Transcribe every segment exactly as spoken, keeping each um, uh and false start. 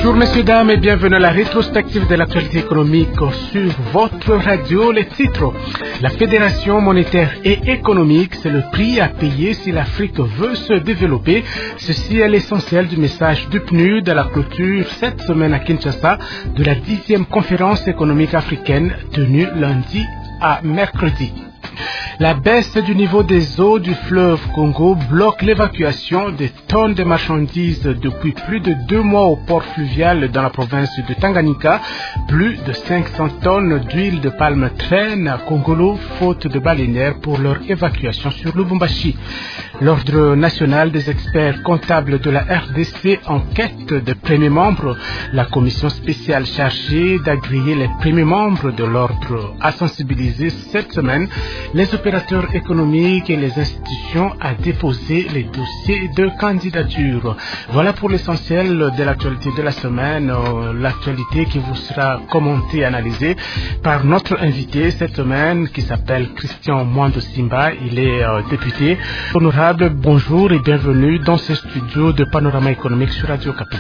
Bonjour messieurs, dames et bienvenue à la rétrospective de l'actualité économique sur votre radio. Les titres: la Fédération monétaire et économique, c'est le prix à payer si l'Afrique veut se développer. Ceci est l'essentiel du message du P N U D à la clôture cette semaine à Kinshasa de la dixième conférence économique africaine tenue lundi à mercredi. La baisse du niveau des eaux du fleuve Congo bloque l'évacuation des tonnes de marchandises depuis plus de deux mois au port fluvial dans la province de Tanganyika. Plus de cinq cents tonnes d'huile de palme traînent à Congolo, faute de baleinières pour leur évacuation sur Lubumbashi. L'Ordre national des experts comptables de la R D C en quête de premiers membres. La commission spéciale chargée d'agréer les premiers membres de l'ordre a sensibilisé cette semaine les opérateurs économiques et les institutions à déposer les dossiers de candidature. Voilà pour l'essentiel de l'actualité de la semaine, euh, l'actualité qui vous sera commentée et analysée par notre invité cette semaine qui s'appelle Christian Mwando Simba. Il est euh, député. Honorable, bonjour et bienvenue dans ce studio de Panorama économique sur Radio Okapi.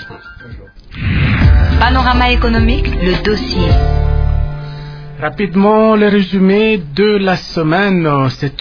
Panorama économique, le dossier. Rapidement, le résumé de la semaine, c'est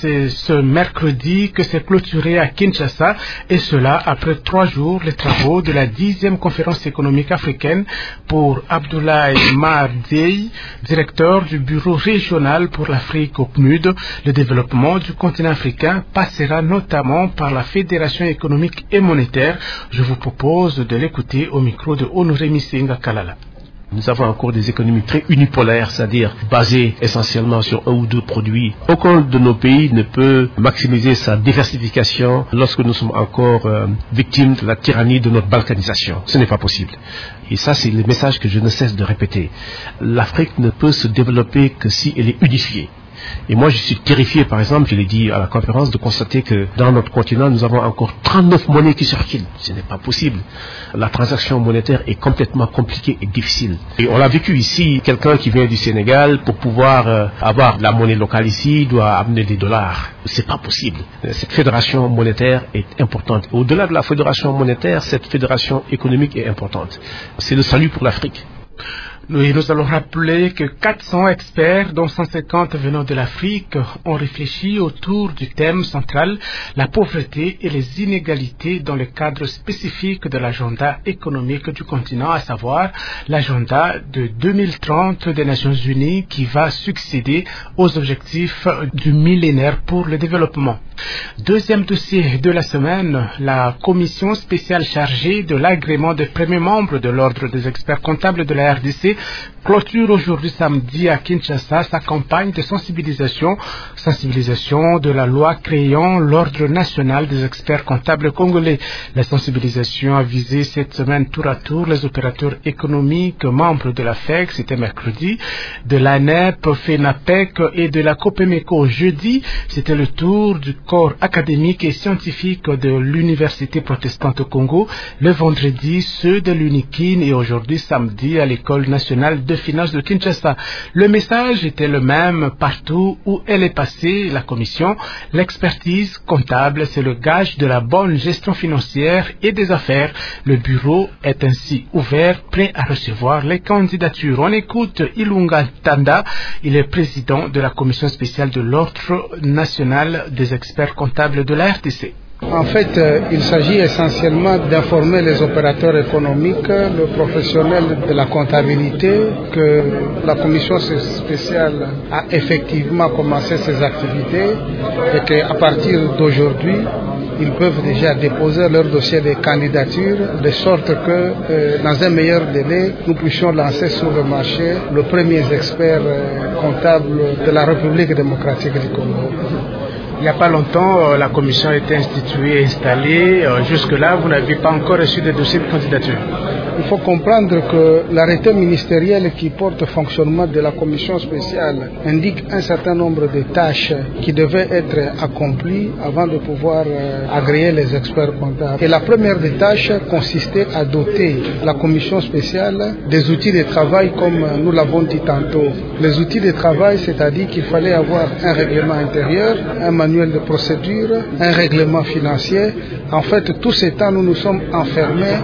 ce mercredi que s'est clôturé à Kinshasa, et cela après trois jours les travaux de la dixième conférence économique africaine pour Abdoulaye Mardey, directeur du bureau régional pour l'Afrique au P N U D. Le développement du continent africain passera notamment par la Fédération économique et monétaire. Je vous propose de l'écouter au micro de Honoré Misenga Kalala. Nous avons encore des économies très unipolaires, c'est-à-dire basées essentiellement sur un ou deux produits. Aucun de nos pays ne peut maximiser sa diversification lorsque nous sommes encore euh, victimes de la tyrannie de notre balkanisation. Ce n'est pas possible. Et ça, c'est le message que je ne cesse de répéter. L'Afrique ne peut se développer que si elle est unifiée. Et moi, je suis terrifié, par exemple, je l'ai dit à la conférence, de constater que dans notre continent, nous avons encore trente-neuf monnaies qui circulent. Ce n'est pas possible. La transaction monétaire est complètement compliquée et difficile. Et on l'a vécu ici, quelqu'un qui vient du Sénégal, pour pouvoir euh, avoir la monnaie locale ici, doit amener des dollars. C'est pas possible. Cette fédération monétaire est importante. Au-delà de la fédération monétaire, cette fédération économique est importante. C'est le salut pour l'Afrique. Oui, nous allons rappeler que quatre cents experts, dont cent cinquante venant de l'Afrique, ont réfléchi autour du thème central, la pauvreté et les inégalités dans le cadre spécifique de l'agenda économique du continent, à savoir l'agenda de deux mille trente des Nations Unies qui va succéder aux objectifs du millénaire pour le développement. Deuxième dossier de la semaine, la commission spéciale chargée de l'agrément des premiers membres de l'Ordre des experts comptables de la R D C clôture aujourd'hui samedi à Kinshasa sa campagne de sensibilisation, sensibilisation de la loi créant l'Ordre national des experts comptables congolais. La sensibilisation a visé cette semaine tour à tour les opérateurs économiques membres de la F E C, c'était mercredi, de l'A N E P, FENAPEC et de la COPEMECO. Jeudi, c'était le tour du corps académique et scientifique de l'Université protestante au Congo. Le vendredi, ceux de l'UNIKIN et aujourd'hui samedi à l'École nationale de finances de Kinshasa. Le message était le même partout où elle est passée, la commission. L'expertise comptable, c'est le gage de la bonne gestion financière et des affaires. Le bureau est ainsi ouvert, prêt à recevoir les candidatures. On écoute Ilunga Tanda, il est président de la commission spéciale de l'Ordre national des experts comptables de la R D C. En fait, euh, il s'agit essentiellement d'informer les opérateurs économiques, le professionnel de la comptabilité, que la commission spéciale a effectivement commencé ses activités et qu'à partir d'aujourd'hui, ils peuvent déjà déposer leur dossier de candidature de sorte que, euh, dans un meilleur délai, nous puissions lancer sur le marché le premier expert euh, comptable de la République démocratique du Congo. Il n'y a pas longtemps, la commission a été instituée et installée. Jusque-là, vous n'avez pas encore reçu de dossier de candidature. Il faut comprendre que l'arrêté ministériel qui porte le fonctionnement de la commission spéciale indique un certain nombre de tâches qui devaient être accomplies avant de pouvoir agréer les experts comptables. Et la première des tâches consistait à doter la commission spéciale des outils de travail comme nous l'avons dit tantôt. Les outils de travail, c'est-à-dire qu'il fallait avoir un règlement intérieur, un manuel de procédure, un règlement financier. En fait, tout ce temps, nous nous sommes enfermés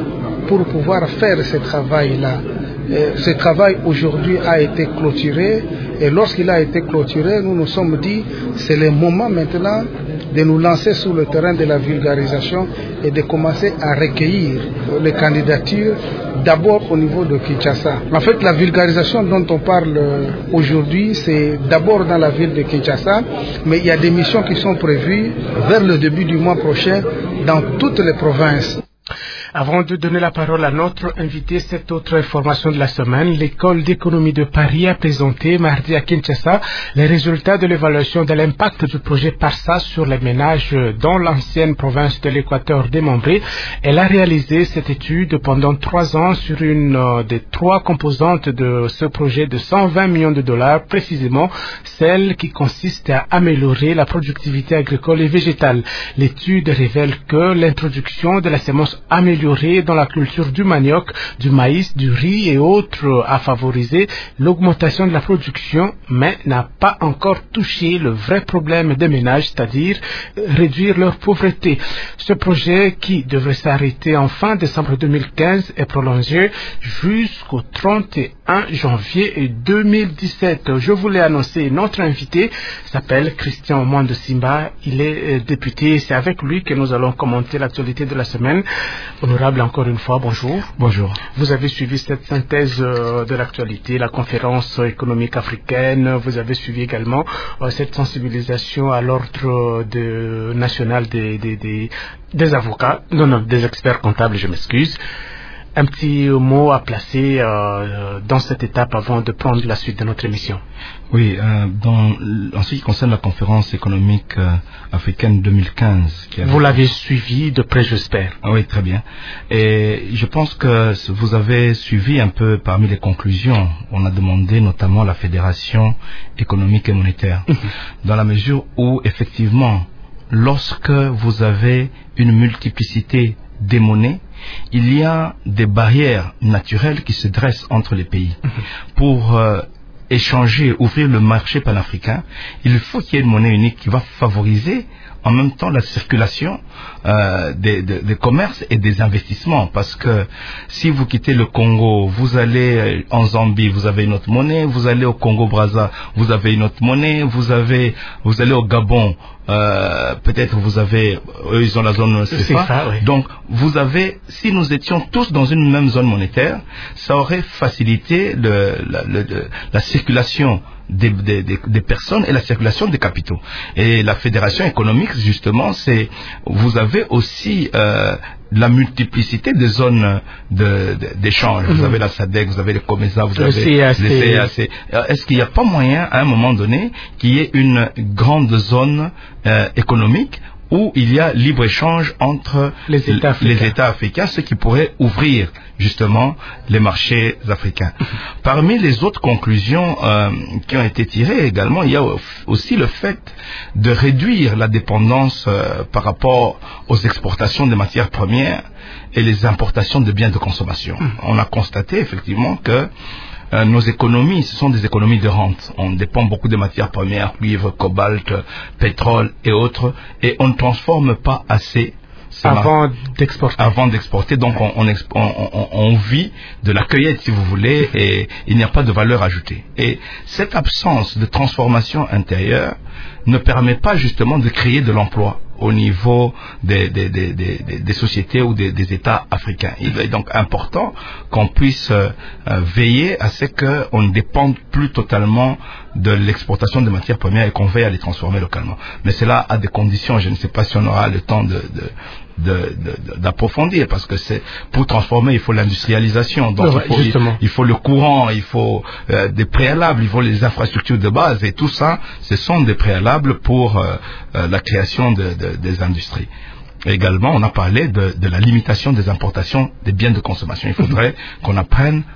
pour pouvoir faire ce travail-là. Et ce travail aujourd'hui a été clôturé et lorsqu'il a été clôturé, nous nous sommes dit c'est le moment maintenant de nous lancer sur le terrain de la vulgarisation et de commencer à recueillir les candidatures d'abord au niveau de Kinshasa. En fait, la vulgarisation dont on parle aujourd'hui, c'est d'abord dans la ville de Kinshasa, mais il y a des missions qui sont prévues vers le début du mois prochain dans toutes les provinces. Avant de donner la parole à notre invité, cette autre information de la semaine, l'école d'économie de Paris a présenté mardi à Kinshasa les résultats de l'évaluation de l'impact du projet PARSA sur les ménages dans l'ancienne province de l'Équateur démembrée. Elle a réalisé cette étude pendant trois ans sur une euh, des trois composantes de ce projet de cent vingt millions de dollars, précisément celle qui consiste à améliorer la productivité agricole et végétale. L'étude révèle que l'introduction de la sémence améliorée dans la culture du manioc, du maïs, du riz et autres a favorisé l'augmentation de la production, mais n'a pas encore touché le vrai problème des ménages, c'est-à-dire réduire leur pauvreté. Ce projet, qui devrait s'arrêter en fin décembre deux mille quinze, est prolongé jusqu'au trente et un janvier deux mille dix-sept. Je voulais annoncer notre invité, s'appelle Christian Mwando Simba. Il est député. C'est avec lui que nous allons commenter l'actualité de la semaine. Honorable, encore une fois, bonjour. Bonjour. Vous avez suivi cette synthèse euh, de l'actualité, la conférence économique africaine. Vous avez suivi également euh, cette sensibilisation à l'ordre de, national des, des, des, des avocats, non, non, des experts comptables, je m'excuse. Un petit mot à placer euh, dans cette étape avant de prendre la suite de notre émission. Oui, euh, dans, en ce qui concerne la conférence économique euh, africaine deux mille quinze... Qui vous l'avez suivi de près, j'espère. Ah oui, très bien. Et je pense que vous avez suivi un peu parmi les conclusions. On a demandé notamment à la Fédération économique et monétaire, dans la mesure où, effectivement, lorsque vous avez une multiplicité des monnaies, il y a des barrières naturelles qui se dressent entre les pays. Pour euh, échanger, ouvrir le marché panafricain, il faut qu'il y ait une monnaie unique qui va favoriser en même temps la circulation euh, des, des, des commerces et des investissements. Parce que si vous quittez le Congo, vous allez en Zambie, vous avez une autre monnaie, vous allez au Congo-Brazza, vous avez une autre monnaie, vous avez, vous allez au Gabon, euh, peut-être vous avez, eux ils ont la zone C F A. Ça, oui. Donc vous avez, si nous étions tous dans une même zone monétaire, ça aurait facilité le, la, le, la circulation Des, des, des, des personnes et la circulation des capitaux. Et la fédération économique, justement, c'est, vous avez aussi euh, la multiplicité des zones de, de, d'échange. Mm-hmm. Vous avez la S A D C, vous avez les COMESA, vous le avez C A C. les C A C. Est-ce qu'il n'y a pas moyen, à un moment donné, qu'il y ait une grande zone euh, économique où il y a libre-échange entre les États africains, les États africains, ce qui pourrait ouvrir justement les marchés africains. Parmi les autres conclusions euh, qui ont été tirées également, il y a aussi le fait de réduire la dépendance euh, par rapport aux exportations de matières premières et les importations de biens de consommation. On a constaté effectivement que Euh, nos économies, ce sont des économies de rente. On dépend beaucoup de matières premières, cuivre, cobalt, pétrole et autres, et on ne transforme pas assez avant d'exporter. Avant d'exporter, donc on, on, on, on, on vit de la cueillette, si vous voulez, et il n'y a pas de valeur ajoutée. Et cette absence de transformation intérieure ne permet pas justement de créer de l'emploi au niveau des, des, des, des, des sociétés ou des, des États africains. Il est donc important qu'on puisse euh, veiller à ce qu'on ne dépende plus totalement de l'exportation de matières premières et qu'on veille à les transformer localement. Mais cela a des conditions, je ne sais pas si on aura le temps de, de, de, de, d'approfondir, parce que c'est, pour transformer, il faut l'industrialisation. Donc ouais, il, faut, il, il faut le courant, il faut euh, des préalables, il faut les infrastructures de base, et tout ça, ce sont des préalables pour euh, euh, la création de, de, des industries. Également, on a parlé de, de la limitation des importations des biens de consommation. Il faudrait qu'on apprenne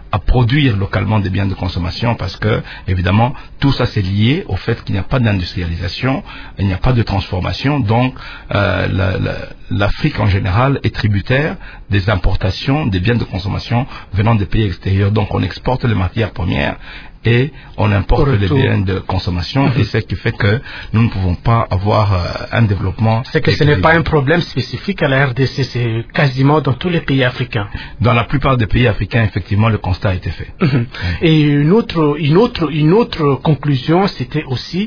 à produire localement des biens de consommation, parce que évidemment tout ça c'est lié au fait qu'il n'y a pas d'industrialisation, il n'y a pas de transformation, donc euh, la, la, l'Afrique en général est tributaire des importations des biens de consommation venant des pays extérieurs. Donc on exporte les matières premières et on importe les biens de consommation, mmh. et c'est ce qui fait que nous ne pouvons pas avoir euh, un développement. C'est que ce n'est pas un problème spécifique à la R D C, c'est quasiment dans tous les pays africains. Dans la plupart des pays africains, effectivement, le constat a été fait. Mmh. Et une autre, une autre, une autre conclusion, c'était aussi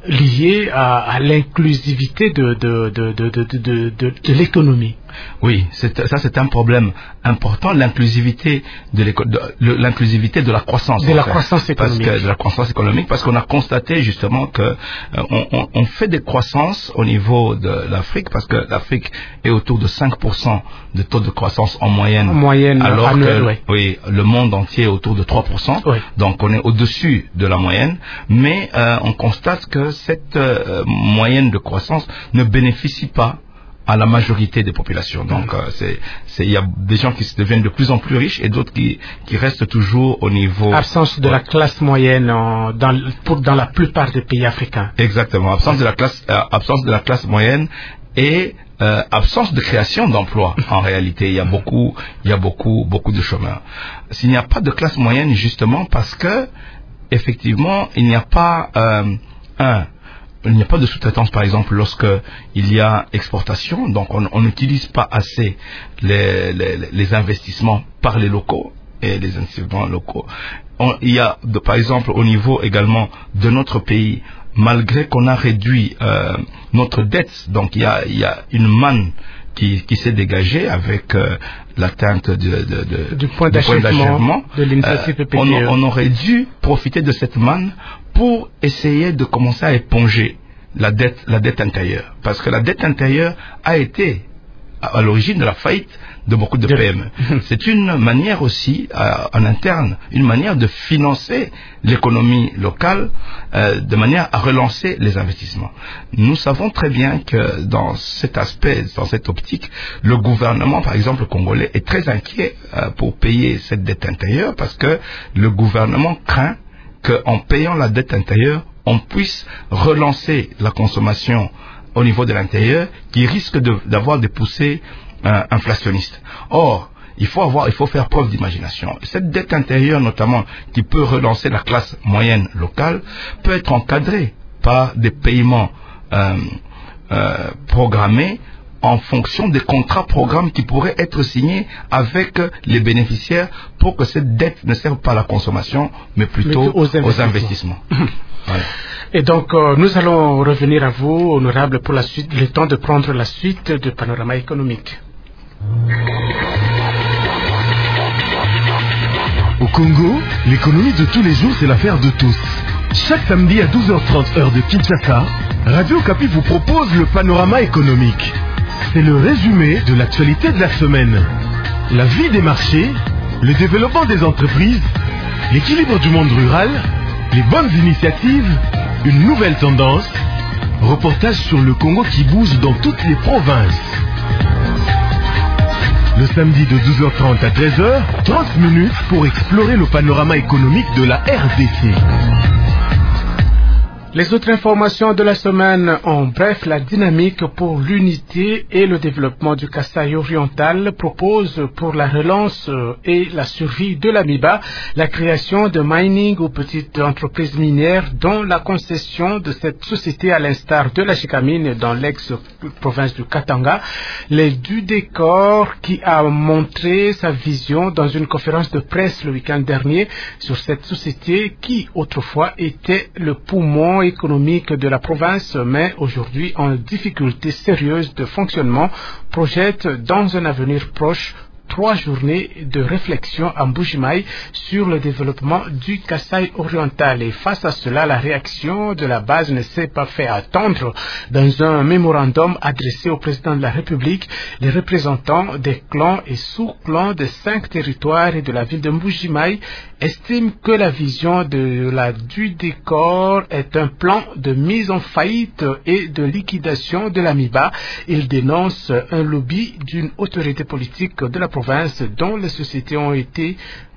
lié à, à l'inclusivité de, de, de, de, de, de, de, de, de l'économie. Oui, c'est, ça c'est un problème important, l'inclusivité de, de l'inclusivité de la croissance. De la fait, croissance économique. Parce que, de la croissance économique, parce qu'on a constaté justement que euh, on, on, on fait des croissances au niveau de l'Afrique, parce que l'Afrique est autour de cinq pour cent de taux de croissance en moyenne. En moyenne, alors annuelle, que oui. oui, le monde entier est autour de trois pour cent. Oui. Donc on est au-dessus de la moyenne, mais euh, on constate que cette euh, moyenne de croissance ne bénéficie pas à la majorité des populations. Donc, euh, c'est, c'est, il y a des gens qui se deviennent de plus en plus riches et d'autres qui, qui restent toujours au niveau... Absence de ouais. la classe moyenne en, dans, pour, dans la plupart des pays africains. Exactement. Absence de la classe, euh, absence de la classe moyenne et euh, absence de création d'emplois. En réalité, il y a beaucoup, il y a beaucoup, beaucoup de chômeurs. S'il n'y a pas de classe moyenne, justement, parce que, effectivement, il n'y a pas, euh, un, il n'y a pas de sous-traitance, par exemple, lorsque il y a exportation. Donc, on n'utilise pas assez les, les, les investissements par les locaux et les investissements locaux. On, il y a, de, par exemple, au niveau également de notre pays, malgré qu'on a réduit euh, notre dette, donc il y a, il y a une manne qui, qui s'est dégagée avec euh, l'atteinte de, de, de, du point d'achèvement de l'initiative euh, P P E. On, on aurait dû profiter de cette manne pour essayer de commencer à éponger la dette, la dette intérieure. Parce que la dette intérieure a été à, à l'origine de la faillite de beaucoup de P M E. C'est une manière aussi, euh, en interne, une manière de financer l'économie locale, euh, de manière à relancer les investissements. Nous savons très bien que dans cet aspect, dans cette optique, le gouvernement, par exemple, congolais, est très inquiet euh, pour payer cette dette intérieure, parce que le gouvernement craint qu'en payant la dette intérieure, on puisse relancer la consommation au niveau de l'intérieur, qui risque de, d'avoir des poussées euh, inflationnistes. Or, il faut avoir, il faut faire preuve d'imagination. Cette dette intérieure, notamment, qui peut relancer la classe moyenne locale, peut être encadrée par des paiements euh, euh, programmés en fonction des contrats programmes qui pourraient être signés avec les bénéficiaires, pour que cette dette ne serve pas à la consommation, mais plutôt mais aux investissements. Aux investissements. Voilà. Et donc, euh, nous allons revenir à vous, honorable, pour la suite, le temps de prendre la suite du panorama économique. Au Congo, l'économie de tous les jours, c'est l'affaire de tous. Chaque samedi à douze heures trente heure de Kinshasa, Radio Okapi vous propose le panorama économique. C'est le résumé de l'actualité de la semaine. La vie des marchés, le développement des entreprises, l'équilibre du monde rural, les bonnes initiatives, une nouvelle tendance, reportage sur le Congo qui bouge dans toutes les provinces. Le samedi de douze heures trente à treize heures, trente minutes pour explorer le panorama économique de la R D C. Les autres informations de la semaine, en bref, la dynamique pour l'unité et le développement du Kasaï oriental propose pour la relance et la survie de l'Amiba la création de mining aux petites entreprises minières, dont la concession de cette société à l'instar de la Chikamine dans l'ex-province du Katanga. Les du décor qui a montré sa vision dans une conférence de presse le week-end dernier sur cette société qui autrefois était le poumon économique de la province, mais aujourd'hui en difficulté sérieuse de fonctionnement, projette dans un avenir proche trois journées de réflexion à Mbujimaï sur le développement du Kasaï oriental. Et face à cela, la réaction de la base ne s'est pas fait attendre. Dans un mémorandum adressé au président de la République, les représentants des clans et sous-clans des cinq territoires et de la ville de Mbujimaï estiment que la vision de la du décor est un plan de mise en faillite et de liquidation de l'Amiba. Ils dénoncent un lobby d'une autorité politique de la province dont les sociétés ont été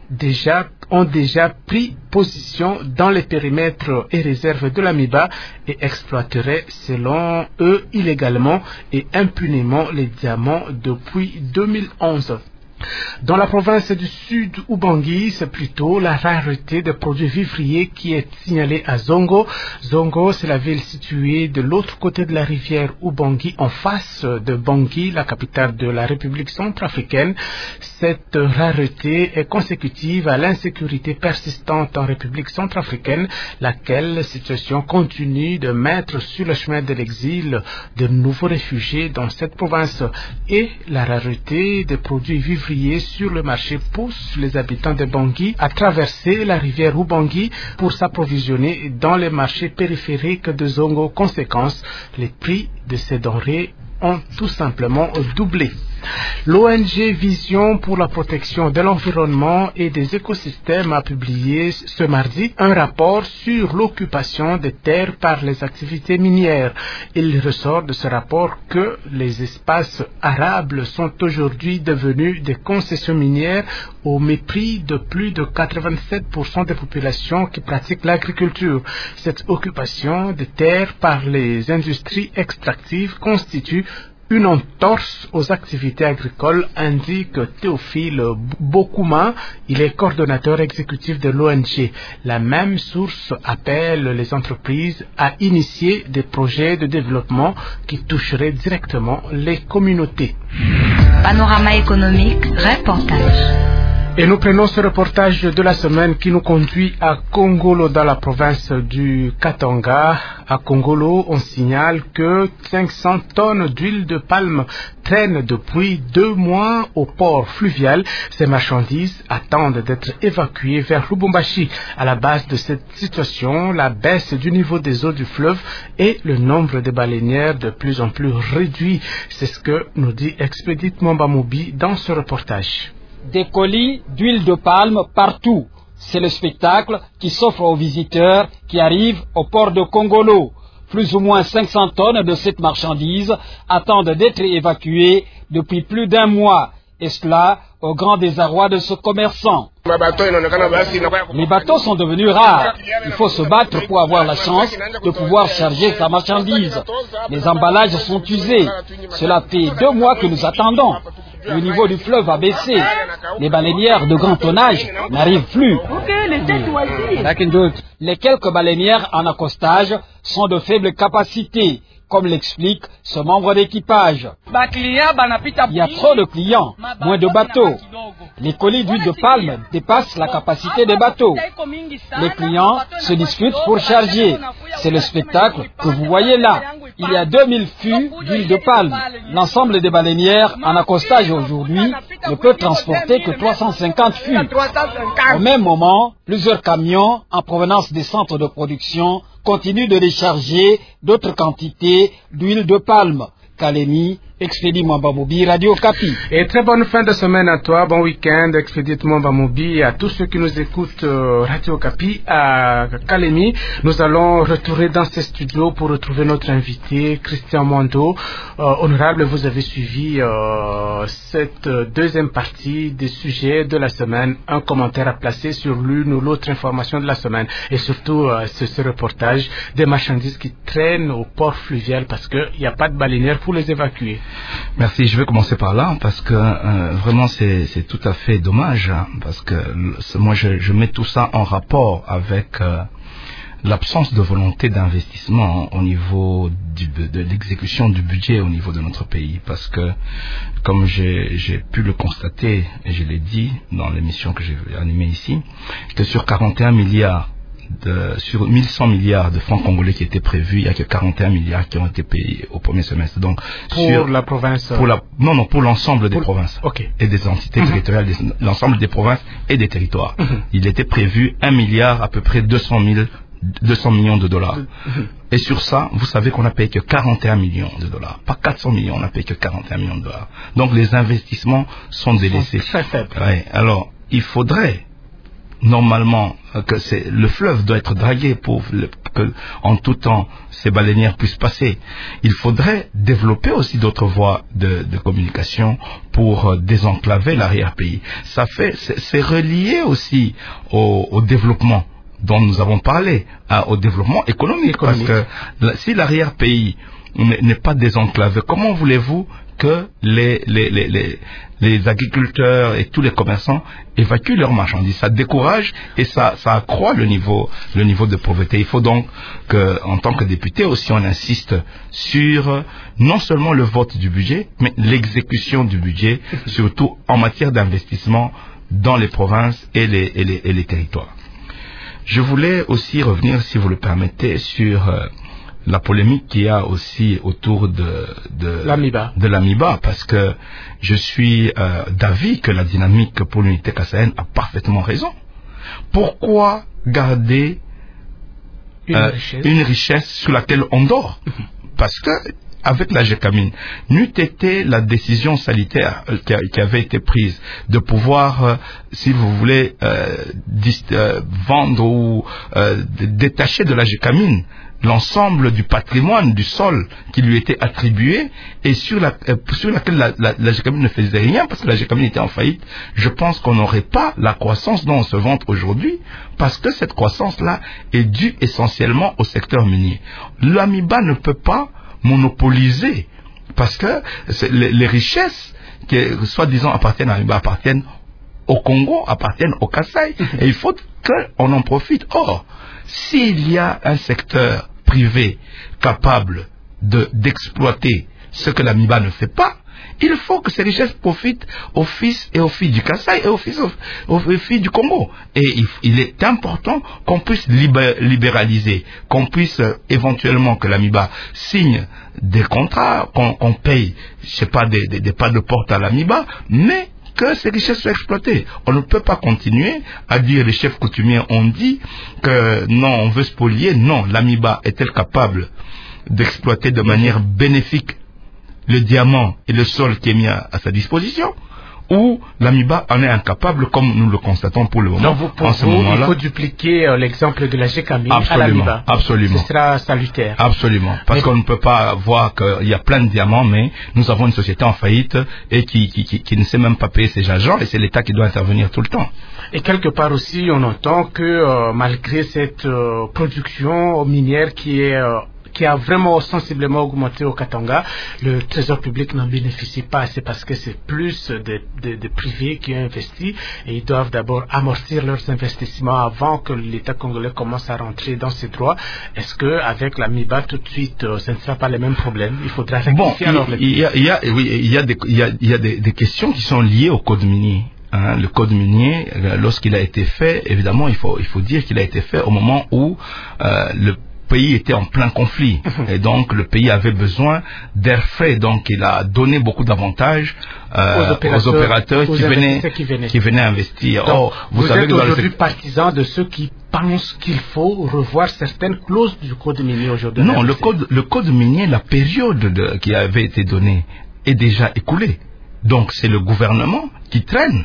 déjà, ont déjà pris position dans les périmètres et réserves de l'Amiba et exploiteraient, selon eux, illégalement et impunément les diamants depuis deux mille onze. Dans la province du Sud Ubangui, c'est plutôt la rareté des produits vivriers qui est signalée à Zongo. Zongo, c'est la ville située de l'autre côté de la rivière Ubangui, en face de Bangui, la capitale de la République centrafricaine. Cette rareté est consécutive à l'insécurité persistante en République centrafricaine, laquelle situation continue de mettre sur le chemin de l'exil de nouveaux réfugiés dans cette province. Et la rareté des produits vivriers sur le marché pousse les habitants de Bangui à traverser la rivière Ubangui pour s'approvisionner dans les marchés périphériques de Zongo. Conséquence, les prix de ces denrées ont tout simplement doublé. L'O N G Vision pour la protection de l'environnement et des écosystèmes a publié ce mardi un rapport sur l'occupation des terres par les activités minières. Il ressort de ce rapport que les espaces arables sont aujourd'hui devenus des concessions minières au mépris de plus de quatre-vingt-sept pour cent des populations qui pratiquent l'agriculture. Cette occupation des terres par les industries extractives constitue une entorse aux activités agricoles, indique Théophile Bokouma. Il est coordonnateur exécutif de l'O N G. La même source appelle les entreprises à initier des projets de développement qui toucheraient directement les communautés. Panorama économique, reportage. Et nous prenons ce reportage de la semaine qui nous conduit à Kongolo dans la province du Katanga. À Kongolo, on signale que cinq cents tonnes d'huile de palme traînent depuis deux mois au port fluvial. Ces marchandises attendent d'être évacuées vers Lubumbashi. À la base de cette situation, la baisse du niveau des eaux du fleuve et le nombre de baleinières de plus en plus réduit. C'est ce que nous dit Expédite Mwambamoubi dans ce reportage. Des colis d'huile de palme partout. C'est le spectacle qui s'offre aux visiteurs qui arrivent au port de Kongolo. Plus ou moins cinq cents tonnes de cette marchandise attendent d'être évacuées depuis plus d'un mois. Et cela au grand désarroi de ce commerçant. Les bateaux sont devenus rares. Il faut se battre pour avoir la chance de pouvoir charger sa marchandise. Les emballages sont usés. Cela fait deux mois que nous attendons. Le niveau du fleuve a baissé. Les baleinières de grand tonnage n'arrivent plus. Les quelques baleinières en accostage sont de faible capacité, comme l'explique ce membre d'équipage. Il y a trop de clients, moins de bateaux. Les colis d'huile de palme dépassent la capacité des bateaux. Les clients se disputent pour charger. C'est le spectacle que vous voyez là. Il y a deux mille fûts d'huile de palme. L'ensemble des baleinières en accostage aujourd'hui ne peut transporter que trois cent cinquante fûts. Au même moment, plusieurs camions en provenance des centres de production continuent de décharger d'autres quantités d'huile de palme. Kalemi, Expédite Mwambamoubi, Radio Kapi. Et très bonne fin de semaine à toi, bon week-end, Expédite Mwambamoubi, et à tous ceux qui nous écoutent euh, Radio Kapi à Kalemi. Nous allons retourner dans ces studios pour retrouver notre invité, Christian Mwando. Euh, honorable, vous avez suivi euh, cette deuxième partie des sujets de la semaine. Un commentaire à placer sur l'une ou l'autre information de la semaine. Et surtout, euh, ce, ce reportage des marchandises qui traînent au port fluvial parce qu'il n'y a pas de baleinière pour les évacuer. Merci, je vais commencer par là parce que euh, vraiment c'est, c'est tout à fait dommage hein, parce que moi je, je mets tout ça en rapport avec euh, l'absence de volonté d'investissement au niveau du, de l'exécution du budget au niveau de notre pays parce que comme j'ai, j'ai pu le constater et je l'ai dit dans l'émission que j'ai animée ici que sur quarante et un milliards De, sur mille cent milliards de francs congolais qui étaient prévus, il n'y a que quarante et un milliards qui ont été payés au premier semestre. Donc, pour sur, la province pour la, Non, non, pour l'ensemble des pour, provinces okay. et des entités mm-hmm. territoriales, des, l'ensemble des provinces et des territoires. Mm-hmm. Il était prévu un milliard, à peu près deux cents millions de dollars. Mm-hmm. Et sur ça, vous savez qu'on a payé que quarante et un millions de dollars. Pas quatre cents millions, on a payé que quarante et un millions de dollars. Donc, les investissements sont délaissés. Très faibles. Ouais. Alors, il faudrait normalement que c'est le fleuve doit être dragué pour le, que en tout temps ces baleinières puissent passer. Il faudrait développer aussi d'autres voies de, de communication pour désenclaver l'arrière-pays. Ça fait, c'est, c'est relié aussi au, au développement dont nous avons parlé, à, au développement économique, économique. Parce que la, si l'arrière-pays n'est, n'est pas désenclavé, comment voulez-vous que les, les, les, les, les agriculteurs et tous les commerçants évacuent leurs marchandises? Ça décourage et ça, ça accroît le niveau, le niveau de pauvreté. Il faut donc que, en tant que député aussi, on insiste sur non seulement le vote du budget, mais l'exécution du budget, surtout en matière d'investissement dans les provinces et les, et les, et les territoires. Je voulais aussi revenir, si vous le permettez, sur euh, la polémique qu'il y a aussi autour de, de l'Amiba. de l'Amiba, parce que je suis euh, d'avis que la dynamique pour l'unité kassaïenne a parfaitement raison. Pourquoi garder une, euh, richesse. une richesse sur laquelle on dort? Parce que avec la Gécamine, n'eût été la décision sanitaire qui, a, qui avait été prise de pouvoir, euh, si vous voulez, euh, dis, euh, vendre ou euh, détacher de la Gécamine l'ensemble du patrimoine du sol qui lui était attribué et sur, la, euh, sur laquelle la, la, la Gécamine ne faisait rien parce que la Gécamine était en faillite, je pense qu'on n'aurait pas la croissance dont on se vante aujourd'hui parce que cette croissance-là est due essentiellement au secteur minier. L'Amiba ne peut pas monopoliser parce que les, les richesses qui soi-disant appartiennent à l'Amiba appartiennent au Congo, appartiennent au Kasaï et il faut qu'on en profite. Or, s'il y a un secteur privé capable de, d'exploiter ce que l'Amiba ne fait pas, il faut que ces richesses profitent aux fils et aux filles du Kasaï et aux fils aux, aux filles du Congo. Et il, il est important qu'on puisse libé, libéraliser, qu'on puisse euh, éventuellement que l'Amiba signe des contrats, qu'on, qu'on paye, je sais pas, des, des, des pas de porte à l'Amiba, mais que ces richesses soient exploitées. On ne peut pas continuer à dire, les chefs coutumiers ont dit que non, on veut spolier. Non, l'Amiba est-elle capable d'exploiter de manière bénéfique le diamant et le sol qui est mis à, à sa disposition, ou l'Amiba en est incapable, comme nous le constatons pour le moment. Donc vous, pour en ce vous, moment-là, il faut dupliquer euh, l'exemple de la Gécamine à l'Amiba. Absolument. Ce sera salutaire. Absolument. Parce mais qu'on ne peut pas voir qu'il y a plein de diamants, mais nous avons une société en faillite et qui, qui, qui, qui ne sait même pas payer ses agents, et c'est l'État qui doit intervenir tout le temps. Et quelque part aussi, on entend que euh, malgré cette euh, production minière qui est euh, qui a vraiment sensiblement augmenté au Katanga, le trésor public n'en bénéficie pas. C'est parce que c'est plus de, de, de privés qui ont investi et ils doivent d'abord amortir leurs investissements avant que l'État congolais commence à rentrer dans ses droits. Est-ce que avec l'Amiba tout de suite, euh, ce ne sera pas les mêmes problèmes? Il faudra rectifier bon, alors il, il y a, il y a, oui, il y a des, il y a, il y a des, des questions qui sont liées au code minier. Hein, le code minier, lorsqu'il a été fait, évidemment, il faut, il faut dire qu'il a été fait au moment où euh, le pays était en plein conflit et donc le pays avait besoin d'air frais, donc il a donné beaucoup d'avantages euh, aux opérateurs, aux opérateurs aux qui, venaient, qui, venaient. qui venaient investir. Donc, oh, vous, vous savez êtes que aujourd'hui partisan de ceux qui pensent qu'il faut revoir certaines clauses du code minier aujourd'hui? Non, le code, le code minier, la période de, qui avait été donnée est déjà écoulée. Donc c'est le gouvernement qui traîne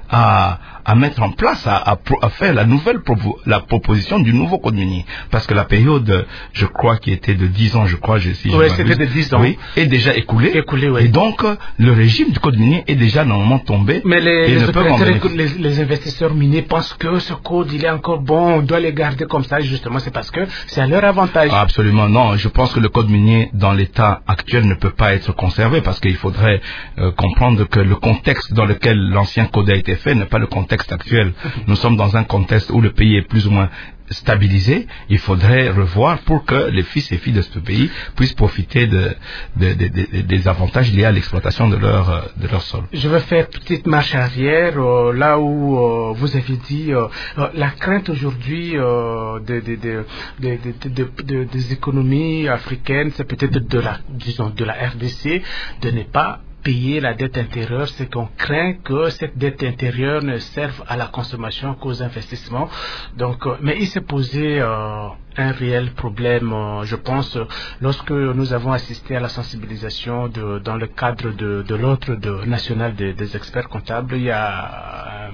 à, à mettre en place, à, à, à faire la nouvelle propo, la proposition du nouveau code minier. Parce que la période, je crois, qui était de dix ans, je crois, je, si oui, c'était de dix ans. Oui, est déjà écoulée. Écoulé, oui. Et donc, le régime du code minier est déjà normalement tombé. Mais les, les, opérateurs, les, les investisseurs miniers pensent que ce code, il est encore bon, on doit les garder comme ça. Justement, c'est parce que c'est à leur avantage. Ah, absolument, non. Je pense que le code minier, dans l'état actuel, ne peut pas être conservé parce qu'il faudrait euh, comprendre que le contexte dans lequel l'ancien code a été fait n'est pas le contexte actuel. Nous sommes dans un contexte où le pays est plus ou moins stabilisé. Il faudrait revoir pour que les fils et filles de ce pays puissent profiter de, de, de, de, des avantages liés à l'exploitation de leur, de leur sol. Je vais faire une petite marche arrière, euh, là où euh, vous avez dit euh, euh, la crainte aujourd'hui euh, de, de, de, de, de, de, de, des économies africaines, c'est peut-être de la, disons, de la R D C, de ne pas payer la dette intérieure, c'est qu'on craint que cette dette intérieure ne serve à la consommation qu'aux investissements. Donc, euh, mais il s'est posé euh, un réel problème, euh, je pense, lorsque nous avons assisté à la sensibilisation de, dans le cadre de, de l'ordre de, national de, des experts comptables. Il y a un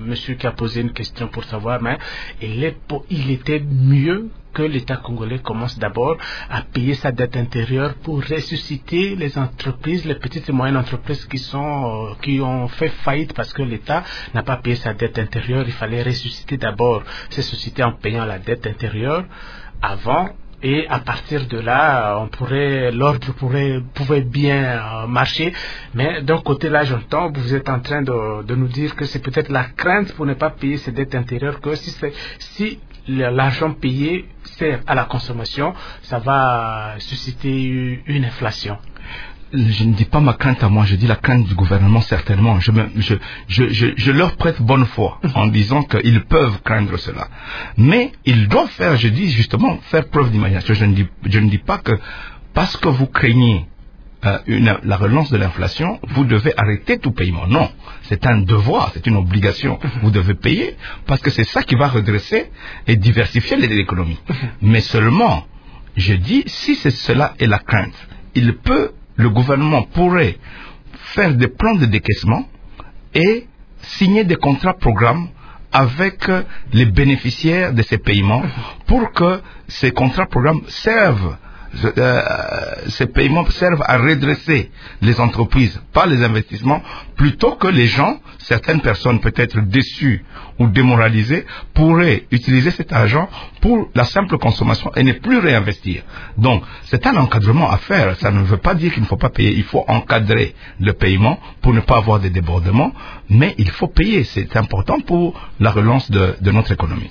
monsieur qui a posé une question pour savoir, mais il, est pour, il était mieux que l'État congolais commence d'abord à payer sa dette intérieure pour ressusciter les entreprises, les petites et moyennes entreprises qui sont euh, qui ont fait faillite parce que l'État n'a pas payé sa dette intérieure. Il fallait ressusciter d'abord ces sociétés en payant la dette intérieure avant. Et à partir de là, on pourrait, l'ordre pourrait, pouvait bien euh, marcher. Mais d'un côté là, j'entends, vous êtes en train de, de nous dire que c'est peut-être la crainte pour ne pas payer ces dettes intérieures, que si, c'est, si l'argent payé sert à la consommation, ça va susciter une inflation. Je ne dis pas ma crainte à moi, je dis la crainte du gouvernement certainement. Je, me, je, je, je, je leur prête bonne foi en disant qu'ils peuvent craindre cela. Mais ils doivent faire, je dis justement, faire preuve d'imagination. Je ne dis, je ne dis pas que parce que vous craignez euh, une, la relance de l'inflation, vous devez arrêter tout paiement. Non, c'est un devoir, c'est une obligation. Vous devez payer parce que c'est ça qui va redresser et diversifier l'économie. Mais seulement, je dis, si c'est cela est la crainte, il peut le gouvernement pourrait faire des plans de décaissement et signer des contrats programmes avec les bénéficiaires de ces paiements pour que ces contrats programmes servent, euh, ces paiements servent à redresser les entreprises par les investissements plutôt que les gens, certaines personnes peut-être déçues ou démoralisées, pourraient utiliser cet argent pour la simple consommation et ne plus réinvestir. Donc, c'est un encadrement à faire. Ça ne veut pas dire qu'il ne faut pas payer. Il faut encadrer le paiement pour ne pas avoir des débordements, mais il faut payer. C'est important pour la relance de, de notre économie.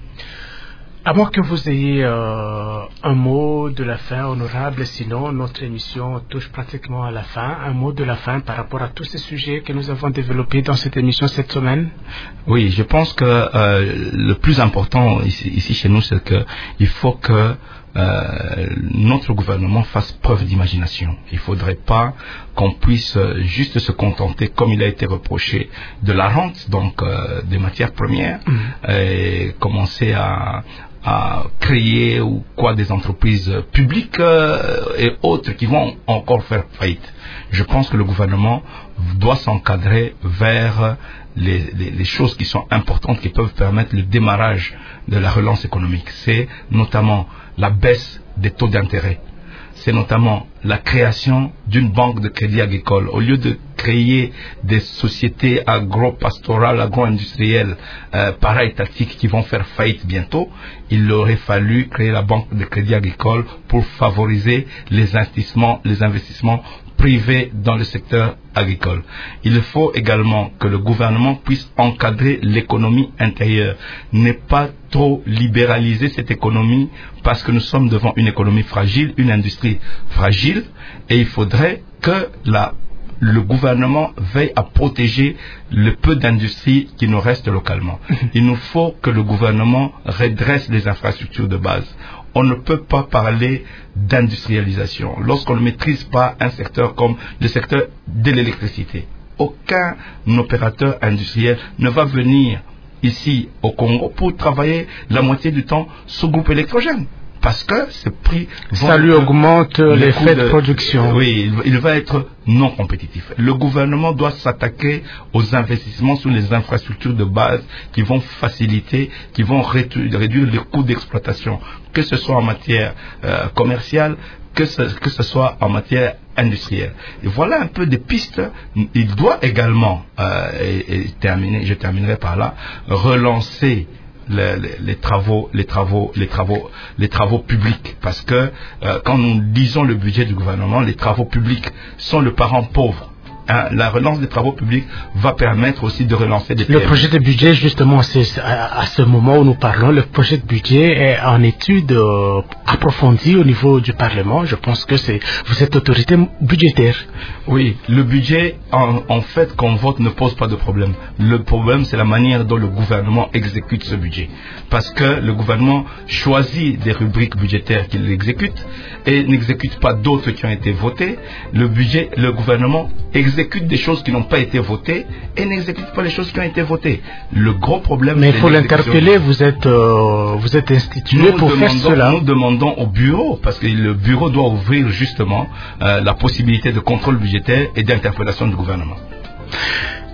À moins que vous ayez euh, un mot de la fin, honorable, sinon notre émission touche pratiquement à la fin. Un mot de la fin par rapport à tous ces sujets que nous avons développés dans cette émission cette semaine. Oui, je pense que euh, le plus important ici, ici chez nous, c'est qu'il faut que euh, notre gouvernement fasse preuve d'imagination. Il ne faudrait pas qu'on puisse juste se contenter, comme il a été reproché, de la rente, donc euh, des matières premières, mmh. et commencer à à créer ou quoi des entreprises publiques euh, et autres qui vont encore faire faillite. Je pense que le gouvernement doit s'encadrer vers les, les, les choses qui sont importantes, qui peuvent permettre le démarrage de la relance économique. C'est notamment la baisse des taux d'intérêt. C'est notamment la création d'une banque de crédit agricole. Au lieu de créer des sociétés agro-pastorales, agro-industrielles, euh, para-étatiques qui vont faire faillite bientôt, il aurait fallu créer la banque de crédit agricole pour favoriser les investissements, les investissements privés dans le secteur agricole. Il faut également que le gouvernement puisse encadrer l'économie intérieure, ne pas trop libéraliser cette économie parce que nous sommes devant une économie fragile, une industrie fragile, et il faudrait que la le gouvernement veille à protéger le peu d'industrie qui nous reste localement. Il nous faut que le gouvernement redresse les infrastructures de base. On ne peut pas parler d'industrialisation lorsqu'on ne maîtrise pas un secteur comme le secteur de l'électricité. Aucun opérateur industriel ne va venir ici au Congo pour travailler la moitié du temps sous groupe électrogène. Parce que ce prix... Ça lui augmente les frais de production. Oui, il, il va être non compétitif. Le gouvernement doit s'attaquer aux investissements sur les infrastructures de base qui vont faciliter, qui vont réduire, réduire les coûts d'exploitation, que ce soit en matière euh, commerciale, que ce, que ce soit en matière industrielle. Et voilà un peu des pistes. Il doit également, euh, et, et terminer, je terminerai par là, relancer Les, les, les travaux, les travaux, les travaux, les travaux publics, parce que euh, quand nous lisons le budget du gouvernement, les travaux publics sont le parent pauvre. Hein, la relance des travaux publics va permettre aussi de relancer des P M E. Le projet de budget, justement, c'est à, à ce moment où nous parlons, le projet de budget est en étude euh, approfondie au niveau du Parlement. Je pense que c'est vous êtes autorité budgétaire. Oui, le budget, en, en fait, qu'on vote ne pose pas de problème. Le problème, c'est la manière dont le gouvernement exécute ce budget. Parce que le gouvernement choisit des rubriques budgétaires qu'il exécute et n'exécute pas d'autres qui ont été votées. Le budget, le gouvernement exécute exécute des choses qui n'ont pas été votées et n'exécute pas les choses qui ont été votées. Le gros problème... Mais il faut l'interpeller, vous êtes, euh, vous êtes institué pour faire cela. Nous demandons au bureau, parce que le bureau doit ouvrir justement euh, la possibilité de contrôle budgétaire et d'interpellation du gouvernement.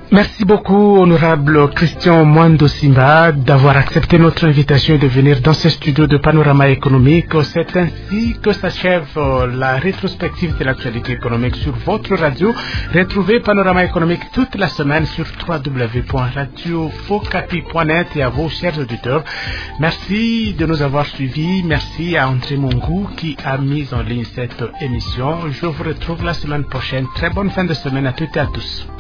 Merci beaucoup, honorable Christian Mwando Simba, d'avoir accepté notre invitation de venir dans ce studio de Panorama économique. C'est ainsi que s'achève la rétrospective de l'actualité économique sur votre radio. Retrouvez Panorama économique toute la semaine sur w w w point radio focapi point net et à vos chers auditeurs. Merci de nous avoir suivis. Merci à André Mongou qui a mis en ligne cette émission. Je vous retrouve la semaine prochaine. Très bonne fin de semaine à toutes et à tous.